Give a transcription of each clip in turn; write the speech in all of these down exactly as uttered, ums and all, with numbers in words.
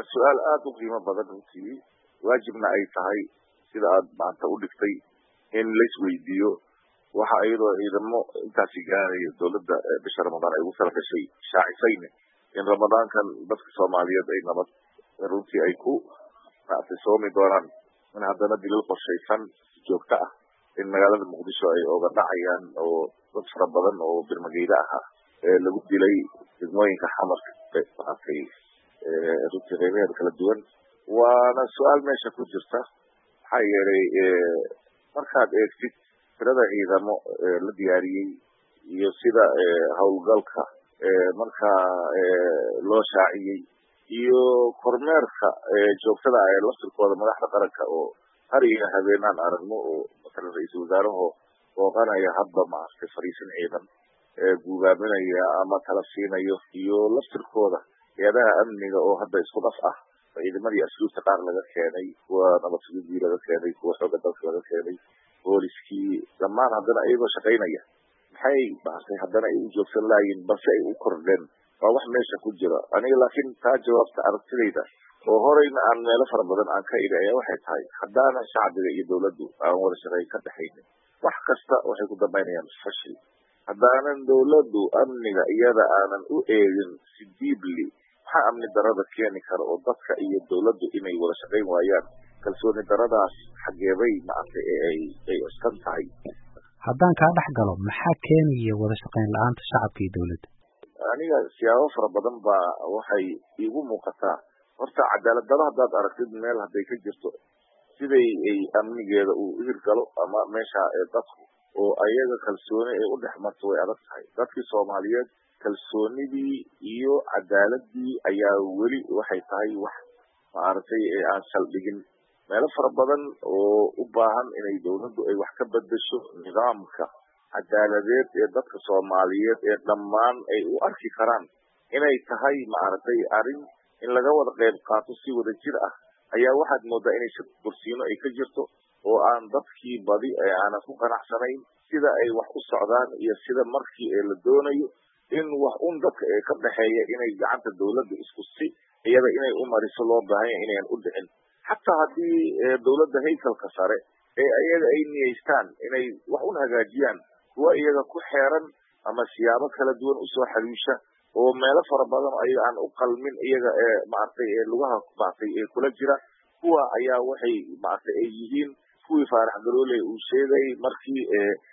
su'aal aad u qiimo badan runtii waajibna ay tahay sida aad maanta u dhigtay in la isweydiiyo waxa iyadoo ciidamo intaasi gaaraya dowladda bisha Ramadaan ay ugu kala gashay shaacisayna in Ramadaankan dadka Soomaaliyeed ay nabad runtii ay ku soomi doonaan in haddana dilal qorshaysan joogto ah in magaalada Muqdisho ay uga dhacayaan oo dad fara badan oo birmageyda ah ee lagu dilay degmooyinka xamarka ee runtii qeybaheeda kala duwan waana su-aal meesha ku jirta maxaa yeelay markaad eegtid tirada ciidamo la diyaariyey iyo sida howlgalka markaa loo shaaciyey iyo kormeerka joogtada ah ee laftirkooda madaxda qaranka oo har iyo habeenaan aragno oo matalan ra-iisul wasaaraho booqanaya hadba maaragtay fariisin ciidan guubaaminaya ama tala siinayo iyo laftirkooda hay-adaha amniga oo hadda isku dhaf ah ciidamadii asluubta qaar laga keenay kuwa nabad sugidii laga keenay kuwa xooga dalka laga keenay booliskii dhammaan haddana iyagoo shaqaynaya maxay maaragtay haddana ay u joogsan laayiin balse ay u kordheen waa wax meesha ku jira aniga laakiin taa jawaabta aragtidayda oo horeyna aan meelo fara badan aan ka idhi ayaa waxay tahay haddaanan shacbiga iyo dowladdu aan wada shaqayn ka dhexaynin wax kasta waxay ku dambaynayaan fashil haddaanan dowladdu amniga iyada aanan u eegin si diibli maxaa amni darada keeni kara oo dadka iyo dowladdu inay wada shaqayn waayaan kalsooni daradaas xageebay maaragtay ay ay cuskan tahay haddaan kaa dhex galo maxaa keenaya wada shaqayn la-aanta shacabka iyo dowladda aniga siyaabo fara badan baa waxay iigu muuqataa horta cadaalad daro haddaad aragtid meel hadday ka jirto siday ay amnigeeda uu hirgalo ama meesha dadku oo ayaga kalsooni ay u dhex marto way adag tahay dadkii Soomaaliyeed kalsoonidii iyo cadaaladii ayaa weli waxay tahay wax maaragtay aan saldhigin meelo fara badan oo u baahan inay dowladdu ay wax ka bedesho nidaamka cadaaladeed ee dadka Soomaaliyeed ee dhammaan ay u arki karaan inay tahay maaragtay arrin in laga wada qayb qaato si wada jir ah ayaa waxaad moodaa inay bursiino ay ka jirto oo aan dadkii badi ee aanan ku qanacsanayn sida ay wax u socdaan iyo sida markii ee la doonayo in wax un dadka ee ka dhexeeya inay gacanta dowladda isku si iyada inay u mariso loo baahan yahay inayan u dhicin xataa haddii dowladda haykalka sare ee ayaga ay niyeystaan inay wax un hagaajiyaan kuwa iyaga ku xeeran ama siyaabo kala duwan usoo xaluusha oo meelo fara badan ayaga aan u qalmin iyaga ee maaragtay ee lugaha maaragtay ee kula jira kuwa ayaa waxay maaragtay ay yihiin kuwii Faarax Garoole uu sheegay markii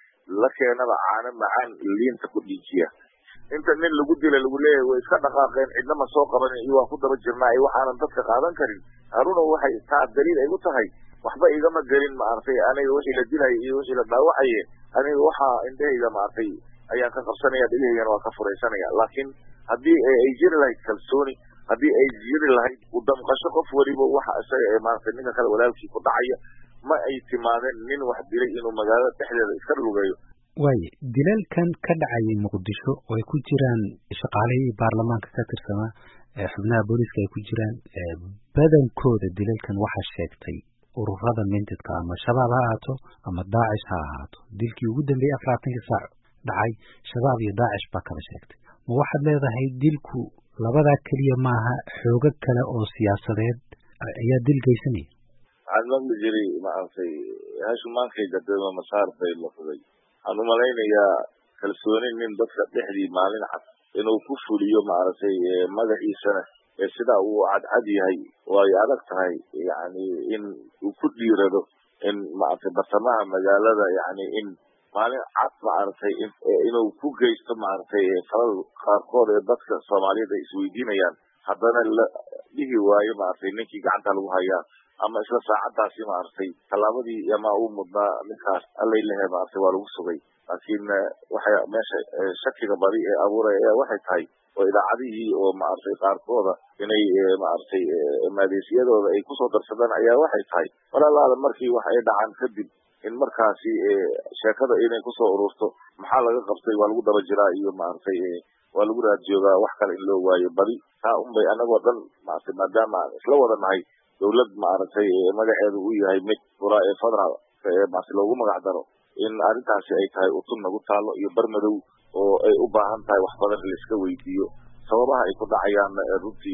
la keenaba caano macaan liinta ku dhiijiya inta nin lagu dilay lagu leeyahay way iska dhaqaaqeen cidna ma soo qabanin iyo waa ku daba jirnaa iyo waxaanan dadka qaadan karin haruna waxay taa daliil ay u tahay waxba igama gelin maaragtay aniga wixii la dilay iyo wixii la dhaawacaye aniga waxaa indhahayga maaragtay ayaan ka qabsanaya dhigahaygana waa ka furaysanaya laakiin haddii ay jiri lahayd kalsooni haddii ay jiri lahayd u damqasho qof waliba waxa isaga ee maaragtay ninka kale walaalkii ku dhacaya ma ay timaadeen nin wax dilay inuu magaalada dhexdeeda iska lugeeyo waaye dilalkan ka dhacayay Muqdisho oo ay ku jiraan shaqaalihii baarlamaanka ka tirsanaa ee xubnaha booliska ay ku jiraan badankooda dilalkan waxaa sheegtay ururada mintidka ama shabaab ha ahaato ama daacish ha ahaato dilkii ugu dambeeyey afartankii saac dhacay shabaab iyo daacish baa kala sheegtay ma waxaad leedahay dilku labadaa keliya maaha xoogag kale oo siyaasadeed ayaa dil geysanaya waxaan maqli jiray maaragtay hashuumaankay gadama masaar bay noqday waxaan umalaynayaa kalsooni nin dadka dhexdii maalin cad inuu ku fuliyo maaragtay magaciisana ee sidaa uu cadcad yahay way adag tahay yani in uu ku dhiirado in maaragtay bartamaha magaalada yani in maalin cad maaragtay inuu ku geysto maaragtay falal qaarkood ee dadka Soomaaliyeed ay isweydiinayaan haddana la dhihi waayo maaragtay ninkii gacanta lagu hayaa ama isla saacadaasi maaragtay tallaabadii ama uu mudnaa ninkaas allay lehe maaragtay waa lagu sugay laakiin waxay meesha shakiga badi ee abuuraya waxay tahay oo idaacadihii oo maaragtay qaarkooda inay maaragtay maadeysiyadooda ay kusoo darsadaan ayaa waxay tahay walaalaada markii wax ay dhacaan kadib in markaasi sheekada inay kusoo ururto maxaa laga qabtay waa lagu daba jiraa iyo maaragtay waa lagu raad joogaa wax kale in loo waayo badi taa unbay anagoo dhan maaragtay maadaama aan isla wada nahay dowlad maaragtay magaceedu uu yahay mid fura ee federal ee maaragtay loogu magac daro in arrintaasi ay tahay utun nagu taalo iyo barmadow oo ay u baahan tahay wax badan la iska weydiiyo sababaha ay ku dhacayaan runtii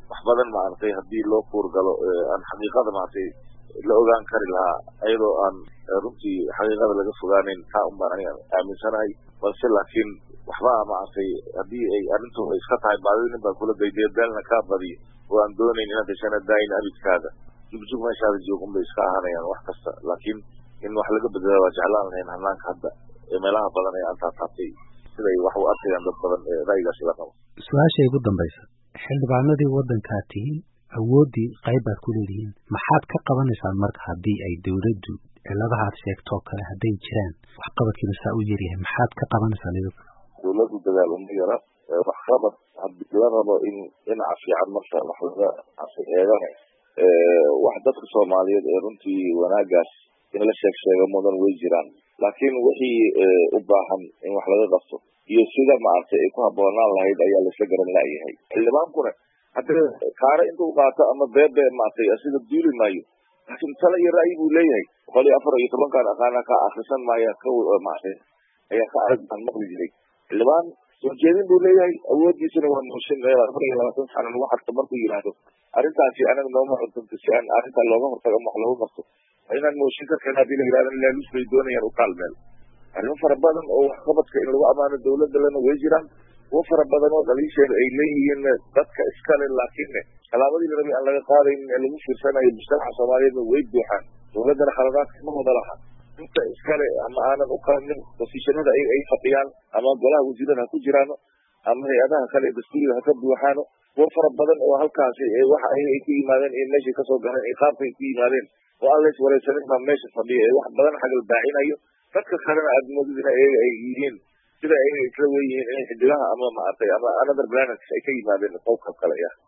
wax badan maaragtay haddii loo kuurgalo aan xaqiiqada maaragtay la ogaan kari lahaa iyadoo aan runtii xaqiiqada laga fogaaneyn taa un baan aniga aaminsanahay balse laakiin waxba maaragtay haddii ay arrintu ay iska tahay baadinin baa kula dayday daalna kaa badiyo oo aan doonayn inaad heshana daayin abidkaada jugjug meeshaada joogun bay iska ahaanayaan wax kasta laakiin in wax laga bedela waa jeclaan lahayn hanaanka hadda ee meelaha badan ee aan taataabtay siday wax u arkayaan dad badan ee ra'yigaasi la qabo. Su-aasha ugu dambaysa xildhibaanadii waddankaa tihiin awooddii qayb baad ku leedihiin maxaad ka qabanaysaan marka haddii ay dawladdu ciladahaad sheegtoo kale hadday jiraan waxqabadkiina saa u yaryahay maxaad ka qabanaysaan idinku? dawladdu dadaal uma yara waxqabad haddii la rabo in dhinaca fiican marka wax laga eegana wax dadka Soomaaliyeed ee runtii wanaagaas in la sheeg sheego mudan way jiraan laakiin wixii u baahan in wax laga qabto iyo sida maartay ay ku haboonaan lahayd ayaa la isla garan laayahay xildhibaankuna hadda kaara intuu qaato ama beebe maartay sida duuli maayo laakiin tala iyo ra'yi buu leeyahay qoli afar iyo toban kaan aqaana ka akhrisan maaya ka maartay ayaa ka arag baan maqli jiray xildhibaan soo jeedin buu leeyahay awoodiisana waa nooshin afar iyo labaatan sano lagu xarto markuu yiraahdo arrintaasi anaga nooma cunto si aan arrinta looga hortago wax looga qabto inaan mooshin ka keenaa hadii la yidhahdo ilaalis bay doonayaan u kaalmeel arrimo fara badan oo waxqabadka in lagu amaano dawladda lana way jiraan kuwo fara badan oo dhaliisheeda ay leeyihiin dadka iskale laakiin calaamadii la rabay aan laga qaadaynin ee lagu fiirsanayo mujtamaca Soomaaliyeedna way buuxaan dawladdana khaladaadka ma wada laha inta iskale ama aanan u qaadnin positionada ay ay fadhiyaan ama golaha wasiirada ha ku jiraan ama hay-adaha kale ee dastuuriga ha ka buuxaano kuwo fara badan oo halkaasi waxa ay ku yimaadeen in meeshay kasoo galeen ay qaabkay ku yimaadeen oo aan la iswareysanin baa meesha fadhiya ee wax badan xagal baacinayo dadka kalena aad moodid in ayaga ay yihiin sida ay isla weyihiin inay xidigaha ama maartay ama another planets ay ka yimaadeen qowka kale ah